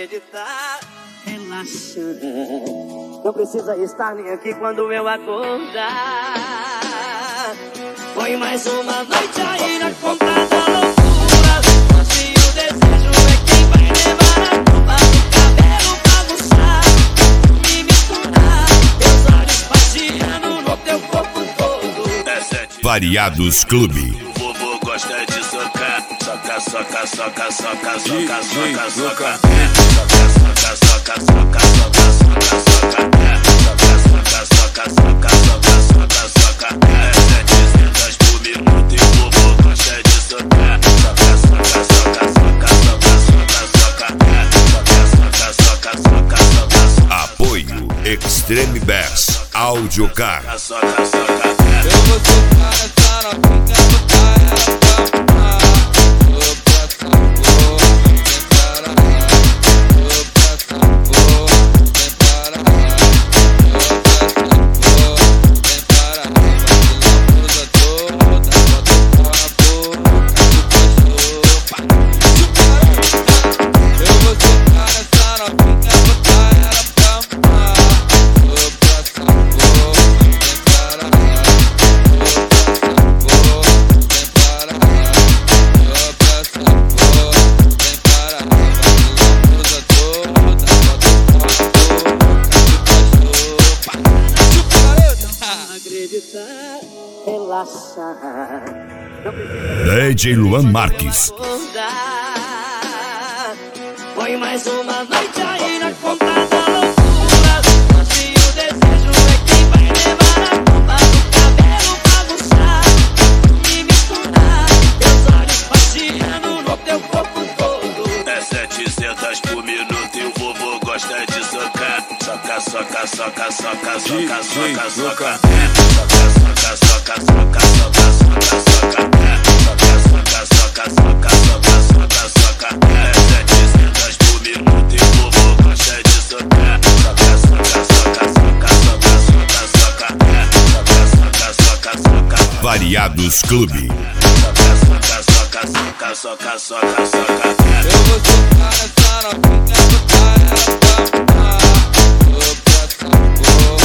acreditar. Relaxa, não precisa estar nem aqui quando eu acordar. Foi mais uma noite aí na conta da loucura. Se o desejo é quem vai levar a culpa do cabelo bagunçar e misturar teus olhos passeando no teu corpo todo. Variados Clube. O vovô gosta de socar, soca, soca, soca, soca, soca, soca, soca, soca, soca, soca, soca, soca, soca, soca, soca, 700 por minuto e o vovô gosta de socar, soca, soca, soca, soca, soca, soca, soca, soca, soca. Apoio Extreme Bass Audiocar. Soca, soca. Eu vou socar essa novinha, botar ela pra mamar. Vou pra sabor, vem para lá. Vou pra sabor, vem para lá. Vou pra sabor, vem para lá. Lambuza toda, bota com a boca do cachorro. Eu vou socar essa novinha, botar ela pra mamar. Vou pra sabor, vem para lá. Acreditar, relaxa, não precisa DJ Luan Marques. acordar. Foi mais uma noite aí na conta da loucura. Se o desejo é quem vai levar a culpa do cabelo bagunçar e misturar teus olhos passeando no teu corpo todo. 700 por minuto e o vovô gosta de socar, soca, soca, soca, soca, soca, soca, soca, soca, soca, soca, soca, soca, soca, soca, soca, soca, soca, 700 por minuto e o vovô gosta de socar, soca, soca, soca, soca, soca, soca, soca, soca, soca. Variados Clube. Soca, soca, soca, soca, soca, soca, soca. Eu vou socar essa novinha, botar ela pra mamar. Vou pra sabor,